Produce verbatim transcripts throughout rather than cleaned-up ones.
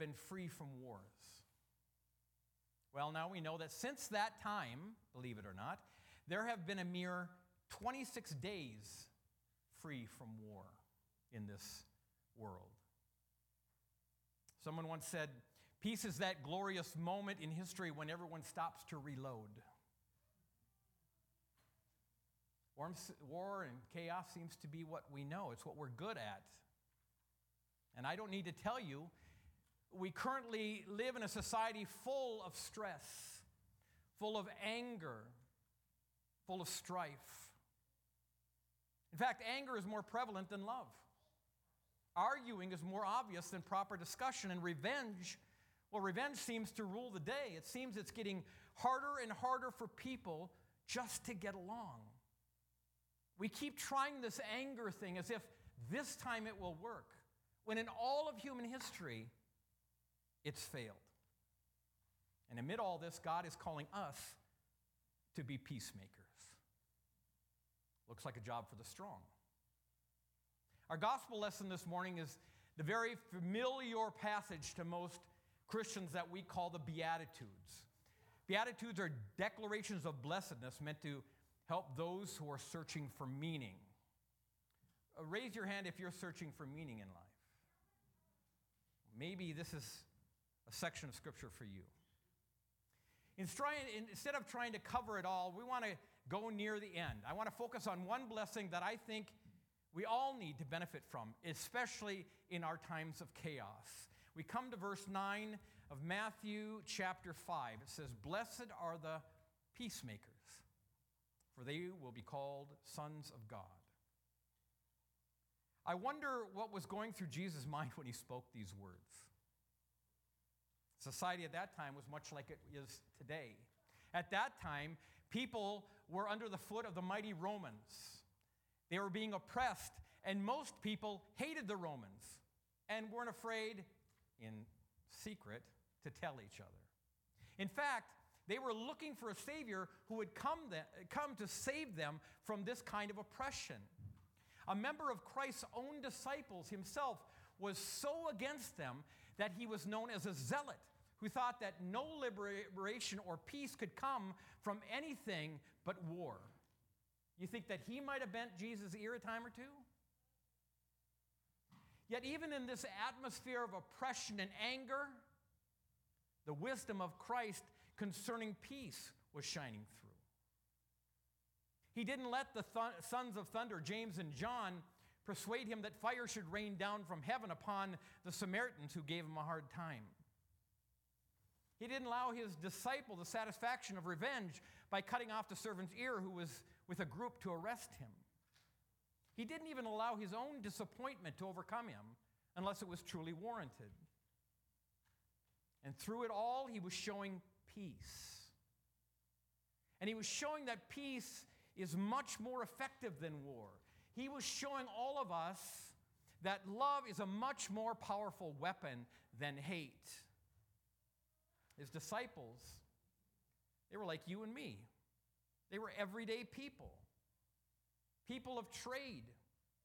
been free from wars. Well, now we know that since that time, believe it or not, there have been a mere twenty-six days free from war in this world. Someone once said, peace is that glorious moment in history when everyone stops to reload. War and chaos seems to be what we know. It's what we're good at. And I don't need to tell you, we currently live in a society full of stress, full of anger, full of strife. In fact, anger is more prevalent than love. Arguing is more obvious than proper discussion, and revenge, well, revenge seems to rule the day. It seems it's getting harder and harder for people just to get along. We keep trying this anger thing as if this time it will work, when in all of human history, it's failed. And amid all this, God is calling us to be peacemakers. Looks like a job for the strong. Our gospel lesson this morning is the very familiar passage to most Christians that we call the Beatitudes. Beatitudes are declarations of blessedness meant to help those who are searching for meaning. Uh, raise your hand if you're searching for meaning in life. Maybe this is a section of Scripture for you. Instead of trying to cover it all, we want to go near the end. I want to focus on one blessing that I think we all need to benefit from, especially in our times of chaos. We come to verse nine of Matthew chapter five. It says, "Blessed are the peacemakers, for they will be called sons of God." I wonder what was going through Jesus' mind when he spoke these words. Society at that time was much like it is today. At that time, people were under the foot of the mighty Romans. They were being oppressed, and most people hated the Romans and weren't afraid, in secret, to tell each other. In fact, they were looking for a Savior who would come, the, come to save them from this kind of oppression. A member of Christ's own disciples himself was so against them that he was known as a zealot, who thought that no liberation or peace could come from anything but war. You think that he might have bent Jesus' ear a time or two? Yet even in this atmosphere of oppression and anger, the wisdom of Christ concerning peace was shining through. He didn't let the th- sons of thunder, James and John, persuade him that fire should rain down from heaven upon the Samaritans who gave him a hard time. He didn't allow his disciple the satisfaction of revenge by cutting off the servant's ear who was with a group to arrest him. He didn't even allow his own disappointment to overcome him unless it was truly warranted. And through it all, he was showing peace. And he was showing that peace is much more effective than war. He was showing all of us that love is a much more powerful weapon than hate. His disciples, they were like you and me. They were everyday people, people of trade,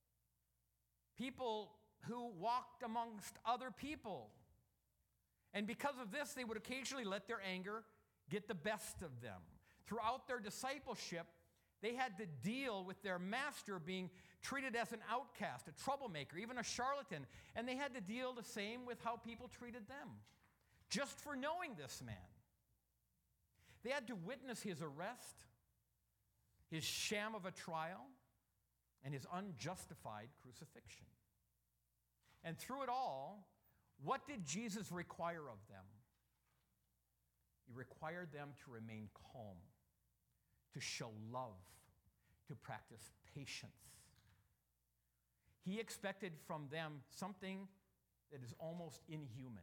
people who walked amongst other people. And because of this, they would occasionally let their anger get the best of them. Throughout their discipleship, they had to deal with their master being treated as an outcast, a troublemaker, even a charlatan. And they had to deal the same with how people treated them, just for knowing this man. They had to witness his arrest, his sham of a trial, and his unjustified crucifixion. And through it all, what did Jesus require of them? He required them to remain calm, to show love, to practice patience. He expected from them something that is almost inhuman.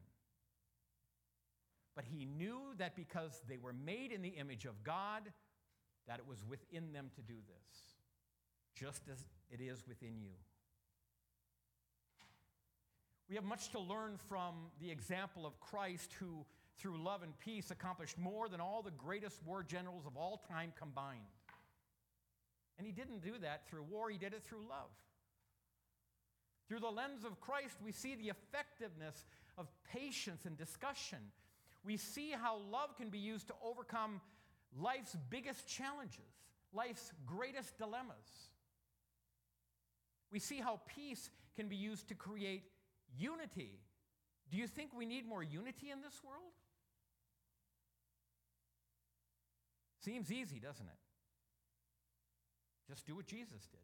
But he knew that because they were made in the image of God, that it was within them to do this, just as it is within you. We have much to learn from the example of Christ, who, through love and peace, accomplished more than all the greatest war generals of all time combined. And he didn't do that through war, he did it through love. Through the lens of Christ, we see the effectiveness of patience and discussion. We see how love can be used to overcome life's biggest challenges, life's greatest dilemmas. We see how peace can be used to create unity. Do you think we need more unity in this world? Seems easy, doesn't it? Just do what Jesus did.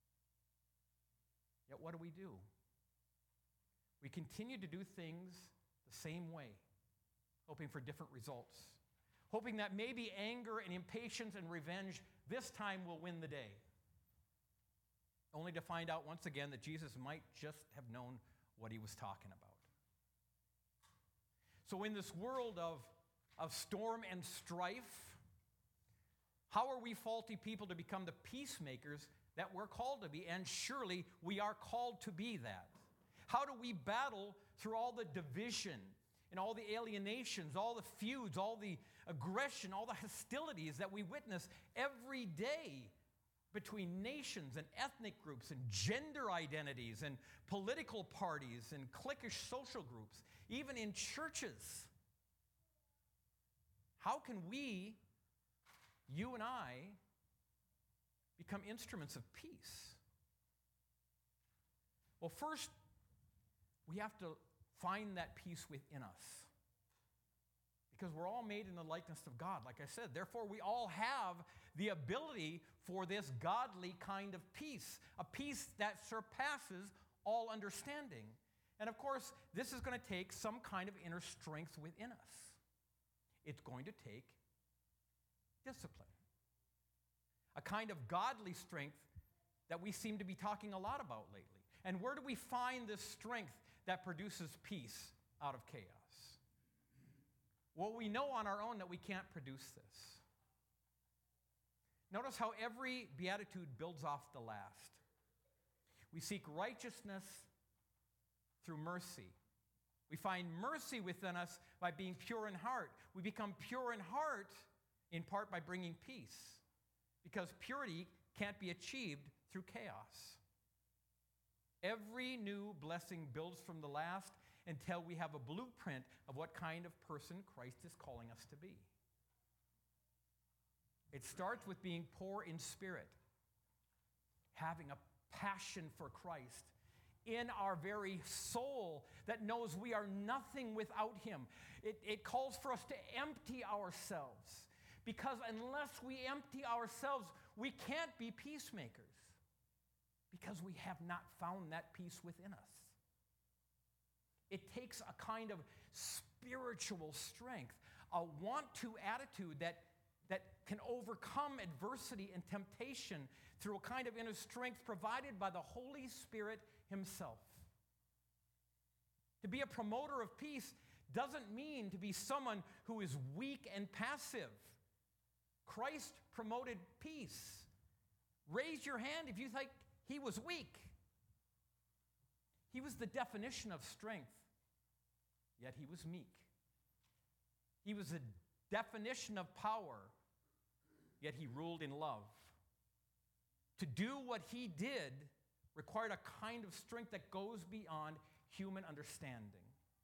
Yet what do we do? We continue to do things the same way, hoping for different results, hoping that maybe anger and impatience and revenge this time will win the day, only to find out once again that Jesus might just have known what he was talking about. So in this world of, of storm and strife, how are we faulty people to become the peacemakers that we're called to be? And surely we are called to be that. How do we battle through all the division and all the alienations, all the feuds, all the aggression, all the hostilities that we witness every day between nations and ethnic groups and gender identities and political parties and cliquish social groups, even in churches? How can we, you and I, become instruments of peace? Well, first, we have to find that peace within us. Because we're all made in the likeness of God, like I said. Therefore, we all have the ability for this godly kind of peace, a peace that surpasses all understanding. And of course, this is going to take some kind of inner strength within us. It's going to take discipline, a kind of godly strength that we seem to be talking a lot about lately. And where do we find this strength that produces peace out of chaos? Well, we know on our own that we can't produce this. Notice how every beatitude builds off the last. We seek righteousness through mercy. We find mercy within us by being pure in heart. We become pure in heart in part by bringing peace, because purity can't be achieved through chaos. Every new blessing builds from the last until we have a blueprint of what kind of person Christ is calling us to be. It starts with being poor in spirit, having a passion for Christ in our very soul that knows we are nothing without him. It, it calls for us to empty ourselves, because unless we empty ourselves, we can't be peacemakers, because we have not found that peace within us. It takes a kind of spiritual strength, a want-to attitude that, that can overcome adversity and temptation through a kind of inner strength provided by the Holy Spirit himself. To be a promoter of peace doesn't mean to be someone who is weak and passive. Christ promoted peace. Raise your hand if you think he was weak. He was the definition of strength, yet he was meek. He was the definition of power, yet he ruled in love. To do what he did required a kind of strength that goes beyond human understanding.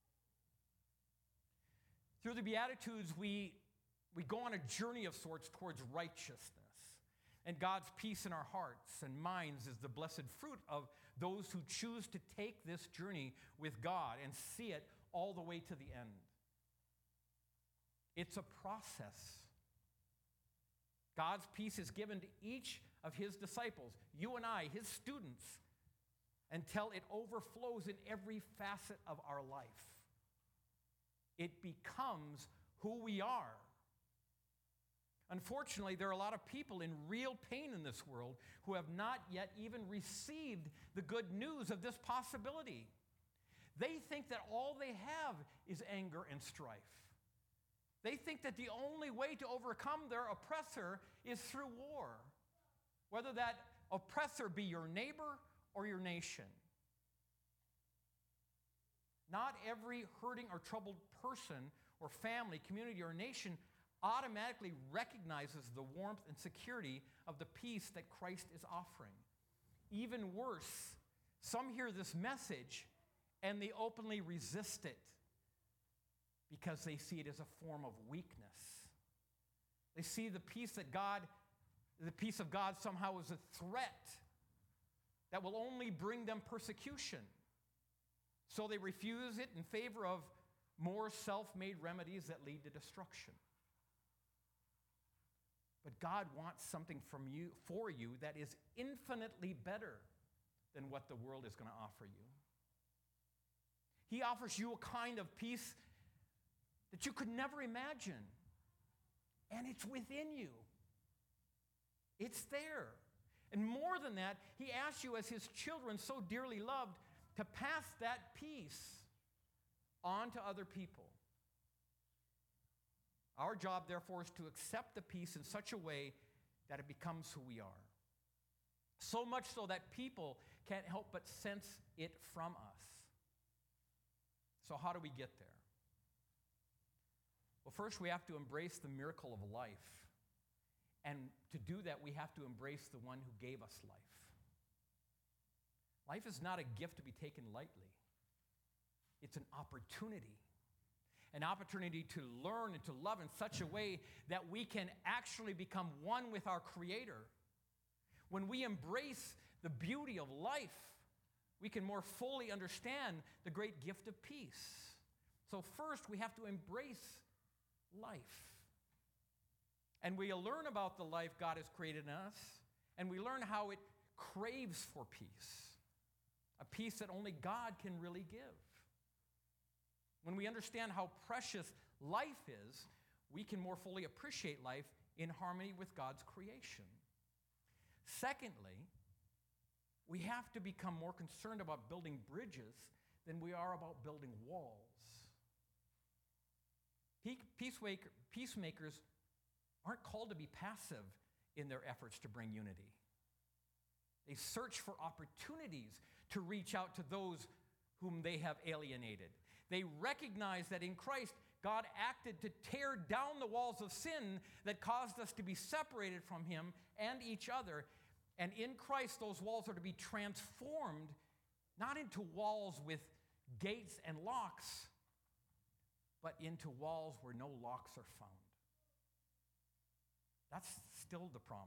Through the Beatitudes, we, we go on a journey of sorts towards righteousness. And God's peace in our hearts and minds is the blessed fruit of those who choose to take this journey with God and see it all the way to the end. It's a process. God's peace is given to each of his disciples, you and I, his students, until it overflows in every facet of our life. It becomes who we are. Unfortunately, there are a lot of people in real pain in this world who have not yet even received the good news of this possibility. They think that all they have is anger and strife. They think that the only way to overcome their oppressor is through war, whether that oppressor be your neighbor or your nation. Not every hurting or troubled person or family, community, or nation automatically recognizes the warmth and security of the peace that Christ is offering. Even worse, some hear this message and they openly resist it because they see it as a form of weakness. They see the peace that God, the peace of God somehow is a threat that will only bring them persecution. So they refuse it in favor of more self-made remedies that lead to destruction. But God wants something from you, for you that is infinitely better than what the world is going to offer you. He offers you a kind of peace that you could never imagine. And it's within you. It's there. And more than that, he asks you as his children, so dearly loved, to pass that peace on to other people. Our job, therefore, is to accept the peace in such a way that it becomes who we are. So much so that people can't help but sense it from us. So how do we get there? Well, first we have to embrace the miracle of life. And to do that, we have to embrace the one who gave us life. Life is not a gift to be taken lightly. It's an opportunity. An opportunity to learn and to love in such a way that we can actually become one with our Creator. When we embrace the beauty of life, we can more fully understand the great gift of peace. So first, we have to embrace life. And we learn about the life God has created in us, and we learn how it craves for peace, a peace that only God can really give. When we understand how precious life is, we can more fully appreciate life in harmony with God's creation. Secondly, we have to become more concerned about building bridges than we are about building walls. Peacemaker, peacemakers aren't called to be passive in their efforts to bring unity. They search for opportunities to reach out to those whom they have alienated. They recognize that in Christ, God acted to tear down the walls of sin that caused us to be separated from him and each other. And in Christ, those walls are to be transformed, not into walls with gates and locks, but into walls where no locks are found. That's still the promise.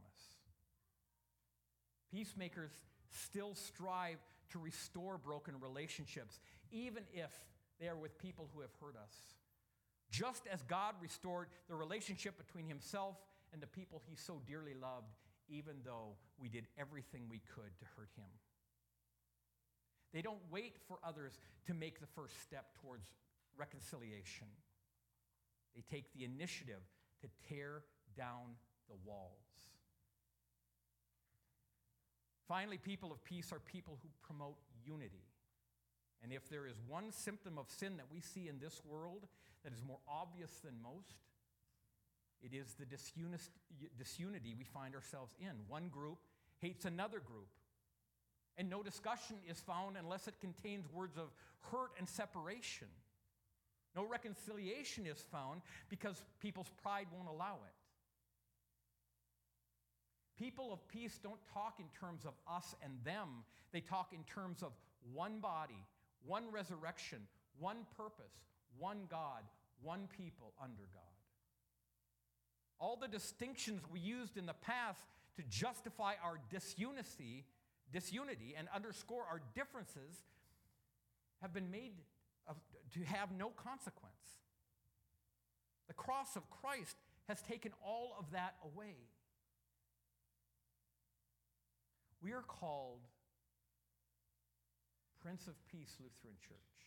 Peacemakers still strive to restore broken relationships, even if they are with people who have hurt us. Just as God restored the relationship between himself and the people he so dearly loved, even though we did everything we could to hurt him. They don't wait for others to make the first step towards reconciliation. They take the initiative to tear down the walls. Finally, people of peace are people who promote unity. And if there is one symptom of sin that we see in this world that is more obvious than most, it is the disunity we find ourselves in. One group hates another group. And no discussion is found unless it contains words of hurt and separation. No reconciliation is found because people's pride won't allow it. People of peace don't talk in terms of us and them. They talk in terms of one body, one resurrection, one purpose, one God, one people under God. All the distinctions we used in the past to justify our disunity, disunity and underscore our differences have been made of, to have no consequence. The cross of Christ has taken all of that away. We are called Prince of Peace Lutheran Church.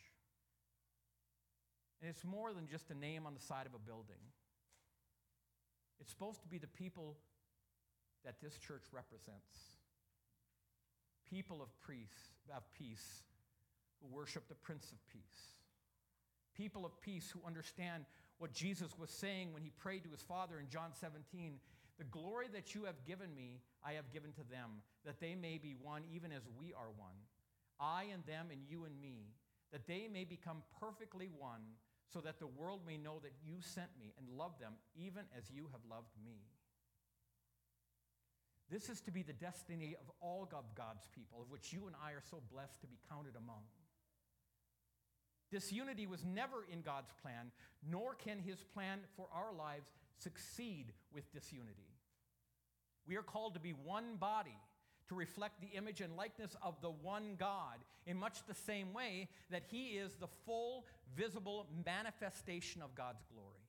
And it's more than just a name on the side of a building. It's supposed to be the people that this church represents. People of peace, of peace who worship the Prince of Peace. People of peace who understand what Jesus was saying when he prayed to his Father in John seventeen. The glory that you have given me, I have given to them, that they may be one even as we are one. I and them and you and me, that they may become perfectly one, so that the world may know that you sent me and loved them even as you have loved me. This is to be the destiny of all of God's people, of which you and I are so blessed to be counted among. Disunity was never in God's plan, nor can his plan for our lives succeed with disunity. We are called to be one body, to reflect the image and likeness of the one God in much the same way that he is the full, visible manifestation of God's glory.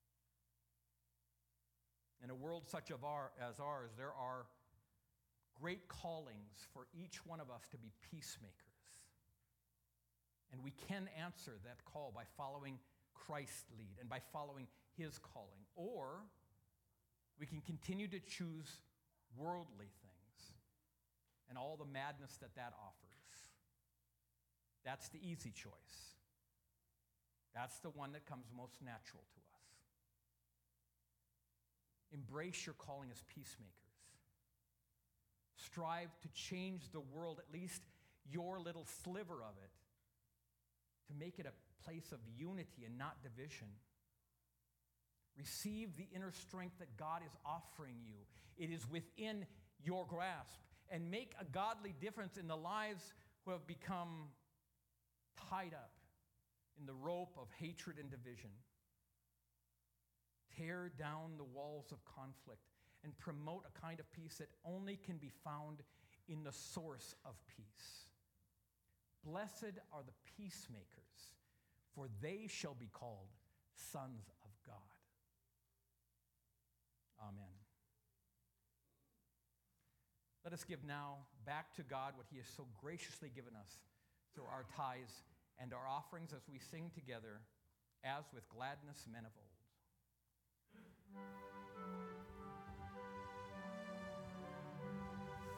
In a world such of our, as ours, there are great callings for each one of us to be peacemakers. And we can answer that call by following Christ's lead and by following his calling. Or we can continue to choose worldly things and all the madness that that offers. That's the easy choice. That's the one that comes most natural to us. Embrace your calling as peacemakers. Strive to change the world, at least your little sliver of it, to make it a place of unity and not division. Receive the inner strength that God is offering you. It is within your grasp. And make a godly difference in the lives who have become tied up in the rope of hatred and division. Tear down the walls of conflict and promote a kind of peace that only can be found in the source of peace. Blessed are the peacemakers, for they shall be called sons of God. Amen. Let us give now back to God what he has so graciously given us through our tithes and our offerings as we sing together, as with gladness men of old.